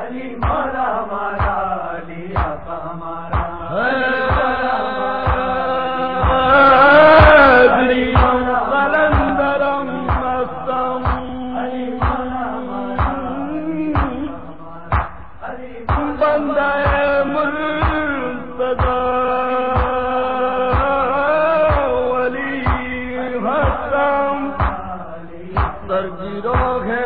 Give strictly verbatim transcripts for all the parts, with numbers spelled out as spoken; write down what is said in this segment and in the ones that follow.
علی مولا ہمارا علی آقا ہمارا علی مولا قلندرم مستم علی مولا ہمارا علی بندہ مرتضی ولی حسن سرگیرو ہے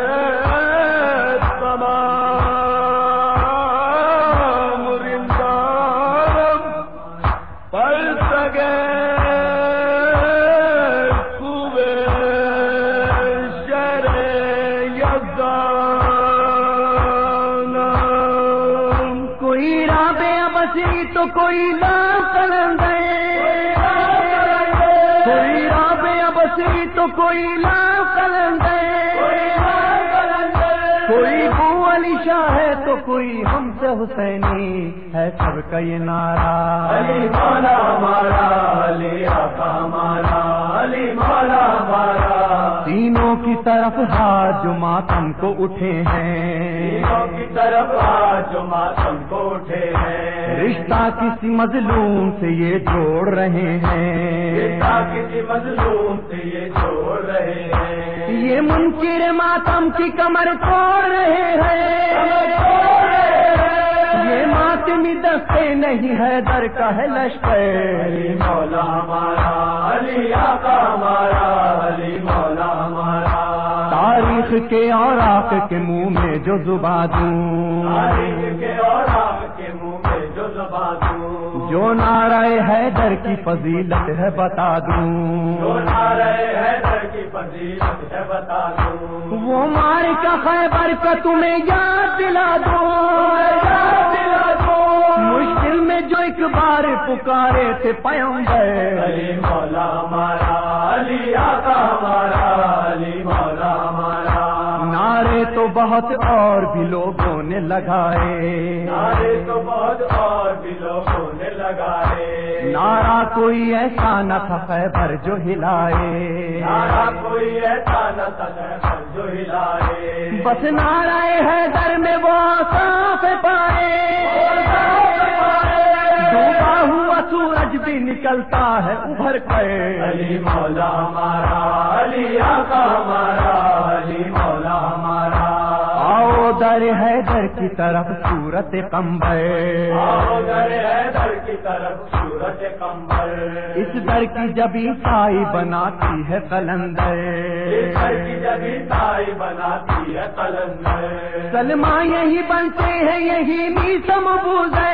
تو کوئی لا کلندے کوئی رابع بصری تو کوئی لا کلندے کوئی بو علی شاہ ہے تو کوئی ہم سے حسینی ہے سب کا یہ نعرہ علی مولا ہمارا علی آقا ہمارا علی مولا ہمارا تینوں کی طرف ہاتھ جو ماتم کو اٹھے ہیں تینوں کی طرف ہاتھ جو ماتم کو اٹھے ہیں رشتہ کسی مظلوم سے یہ جوڑ رہے ہیں رشتہ کسی مظلوم سے یہ جوڑ رہے ہیں یہ منکر ماتم کی کمر توڑ رہے ہیں یہ ماتمی دستے نہیں ہے در کا ہے لشکر علی مولا ہمارا علی آقا ہمارا علی مولا ہمارا تاریخ کے اور آق کے منہ میں جو زباں دوں تاریخ کے اور آق کے منہ میں جو زباں دوں جو نعرہ حیدر کی فضیلت ہے بتا دوں جو نعرہ حیدر کی فضیلت ہے بتا دوں وہ مار کا خیبر کا تمہیں یاد دلا دوں مشکل میں جو ایک بار پکارے تھے پیغمبر علی مولا ہمارا علی آقا ہمارا علی مولا ہمارا نعرے تو بہت اور بھی لوگوں نے لگائے نعرے تو بہت اور بھی لوگوں نے لگائے نعرہ کوئی ایسا نہ تھا خیبر جو ہلائے نعرہ کوئی ایسا نہ تھا خیبر جو ہلائے بس نعرہ حیدر میں وہ صاف پائے ڈوبا ہوا سورج بھی نکلتا ہے ابھر کر علی مولا ہمارا علی آقا ہمارا علی مولا ہمارا آؤ در حیدر کی طرف صورت قمبر آؤ در حیدر کی طرف صورت قمبر اس در کی جبی سائی بناتی ہے قلندر اس در کی جبی سائی بناتی ہے قلندر سلمہ یہی بنتے ہیں یہی میسم بوزے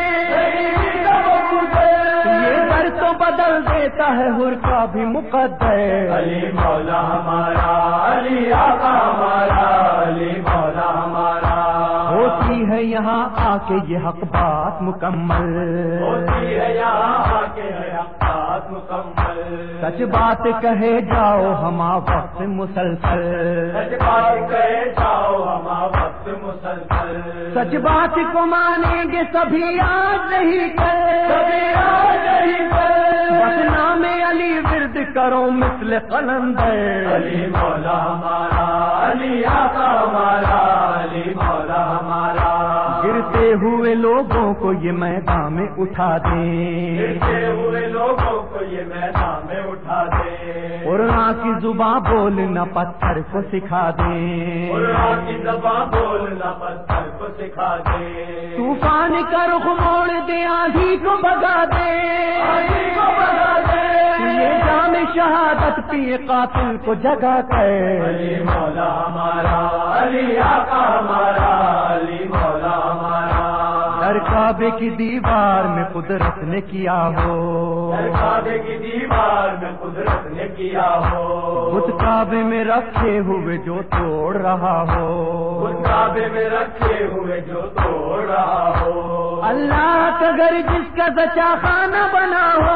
یہ در تو بدل دیتا ہے حر کا بھی مقدر علی مولا ہمارا علی آقا ہمارا علی مولا ہمارا ہوتی ہے یہاں آ کے یہ حق بات مکمل ہوتی ہے یہاں آ کے حق بات مکمل سچ بات کہے جاؤ ہما وقت مسلسل سچ بات کہے جاؤ ہما وقت مسلسل سچ بات کو مانیں گے سبھی آج نہیں کر سبھی آج نہیں کر بس نام علی ورد کرو مثل قلندر علی مولا ہمارا علی آقا ہمارا علی مولا ہمارا گرتے ہوئے لوگوں کو یہ میدان میں اٹھا دیں گرتے ہوئے لوگوں کو یہ میدان میں اٹھا دیں قرآن کی زباں بولنا پتھر کو سکھا دیں قرآن کی زباں بولنا پتھر کو سکھا دیں طوفان کا رخ موڑ دے آندھی کو بگا دے آندھی کو بگا دے یہ جام شہادت پیے قاتل کو جگا کر علی مولا ہمارا علی آقا ہمارا علی مولا ہمارا در کعبے کی دیوار میں قدرت نے کیا ہو در کعبے کی دیوار میں قدرت نے کیا ہو بت کعبے میں رکھے ہوئے جو توڑ رہا ہو بت کعبے میں رکھے ہوئے جو توڑ رہا ہو اللہ کا گھر جس کا سچا خانہ بنا ہو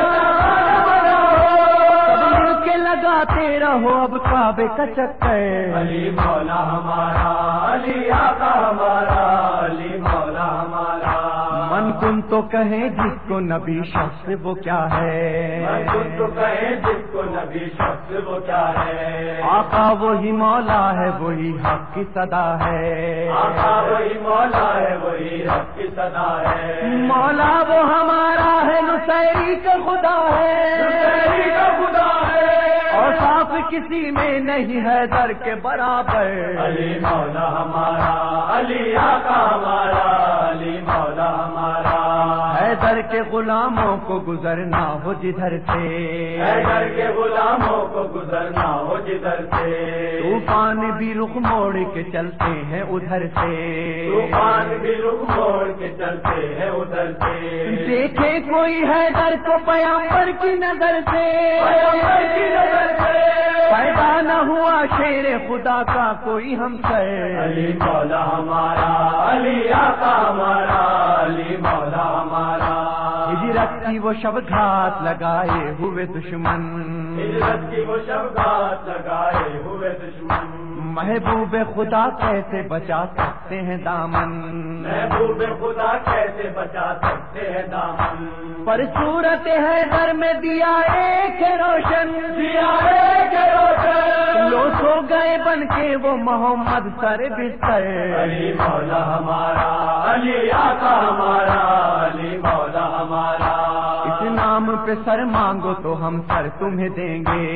کے لگاتے رہو اب کعبے کا چکر علی مولا ہمارا علی آقا ہمارا علی مولا ہمارا من کن تو کہیں جس کو نبی شخص وہ کیا ہے من کن تو کہیں جس کو نبی شخص وہ کیا ہے؟ آقا وہی مولا ہے وہی حق کی صدا ہے، آقا وہی مولا ہے وہی حق کی صدا ہے، مولا وہ ہمارا ہے نصیری کا خدا ہے، نصیری کا خدا ہے، اور صاف کسی میں نہیں ہے در کے برابر، علی مولا ہمارا، علی آقا ہمارا، علی مولا ہمارا، حیدر کے غلاموں کو گزرنا ہو جدھر سے، حیدر کے غلاموں کو گزرنا ہو جدھر سے، طوفان بھی رخ موڑ کے چلتے ہیں ادھر سے، طوفان بھی رخ موڑ کے چلتے ہیں ادھر سے، دیکھے کوئی حیدر کو پیغمبر کی نظر سے، پیغمبر کی نظر سے، پیدا نہ ہوا شیر خدا کا کوئی ہم سے، علی مولا ہمارا، علی آقا ہمارا، علی مولا ہمارا، ہجرت کی وہ شب گھات لگائے ہوئے دشمن، ہجرت کی وہ شب گھات لگائے ہوئے دشمن، محبوب خدا کیسے بچا سکتے ہیں دامن، محبوب خدا کیسے بچا سکتے ہیں دامن، پر صورت ہے گھر میں دیا ایک روشن، دیا ایک روشن، لو سو گئے بن کے وہ محمد سر بستر، علی مولا ہمارا، علی آقا ہمارا، علی مولا ہمارا، اس نام پہ سر مانگو تو ہم سر تمہیں دیں گے،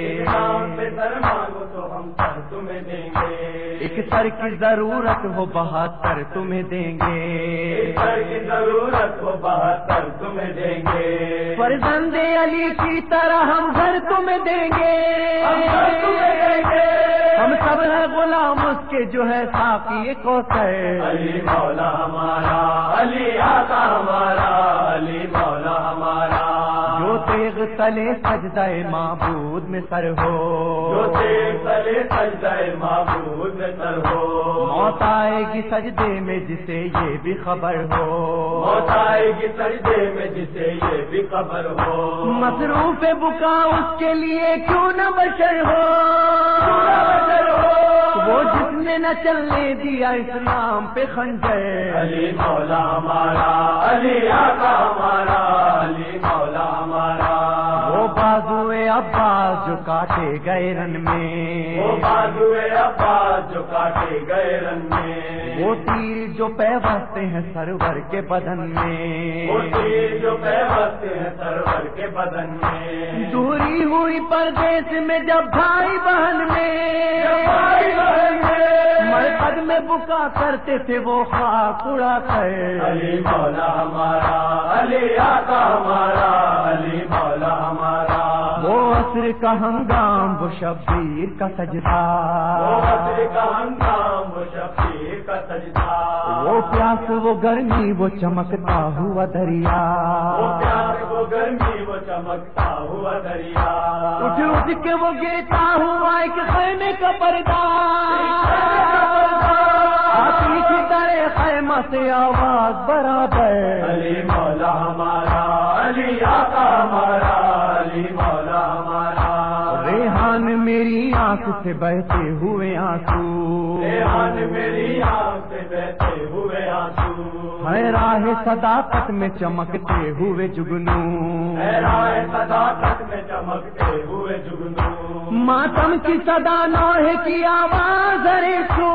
نام پہ سر مانگو تو ہم سر تمہیں دیں گے، ایک سر کی ضرورت ہو بہتر تمہیں دیں گے، سر کی ضرورت ہو بہتر تمہیں دیں گے، فرزند علی کی طرح ہم گھر تمہیں دیں گے، ہم سر تمہیں دیں گے، ہم سب ہیں غلام اس کے جو ہے ساقی کوثر، علی مولا ہمارا، علی آقا ہمارا، علی مولا ہمارا، جو تیغ تلے سجدہ معبود میں سر ہو، جو تیغ تلے سجدہ معبود میں سر ہو، موت آئے گی سجدے میں جسے یہ بھی خبر ہو، موت آئے گی سجدے میں جسے یہ بھی خبر ہو، مصروف بکا اس کے لیے کیوں نہ بشر ہو، وہ جس نے نہ چلنے دیا اسلام پہ خنجر، علی مولا ہمارا، علی آقا ہمارا، علی مولا ہمارا، وہ بازوئے عباس جو کاٹے گئے رن میں، وہ بازوئے عباس جو کاٹے گئے رن میں، وہ تیر جو پیوستے ہیں سرور کے بدن میں، وہ تیر جو پیوستے ہیں سرور کے بدن میں، دوری ہوئی پردیس میں جب بھائی بہن میں، بھائی بہن میں، مرکز میں بکا کرتے تھے وہ خاک اڑا کر، علی مولا ہمارا، علی آقا ہمارا، علی مولا ہمارا، وہ عصر کا ہنگام وہ شبیر کا سجدہ، وہ عصر کا ہنگام وہ شبیر کا سجدہ، وہ پیاس وہ گرمی وہ چمکتا ہوا دریا، وہ پیاس وہ گرمی وہ چمکتا ہوا دریا، اٹھ اٹھ کے وہ گرتا ہوا ایک خیمے کا پردہ، آتی کی طرح خیمہ سے آواز برابر، علی مولا ہمارا، علی آقا ہمارا، علی مولا ہمارا، ریحان میری آنکھ سے بہتے ہوئے آنسو، ریحان میری آنکھ سے بہتے ہوئے آنسو، ہے راہ صداقت میں چمکتے ہوئے جگنو، ہے راہ صداقت میں چمکتے ہوئے جگنو، ماتم کی صدا نوح کی آواز ارے سو،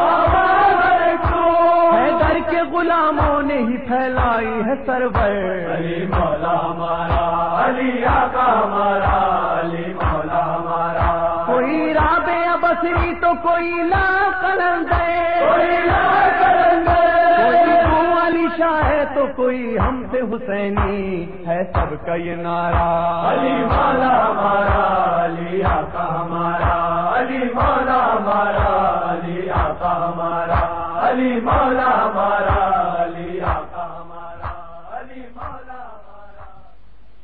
ہے در کے غلاموں نے ہی پھیلائی ہے سرور، علی مولا ہمارا، علی آقا ہمارا، علی مولا ہمارا، کوئی رابع بصری تو کوئی لا قلندر، کوئی لا قلندر، کوئی تو علی شاہ ہے تو کوئی ہم سے حسینی ہے، سب کا یہ نعرہ، علی مولا ہمارا، علی آقا ہمارا، علی مولا ہمارا، علی آقا ہمارا، علی مولا ہمارا،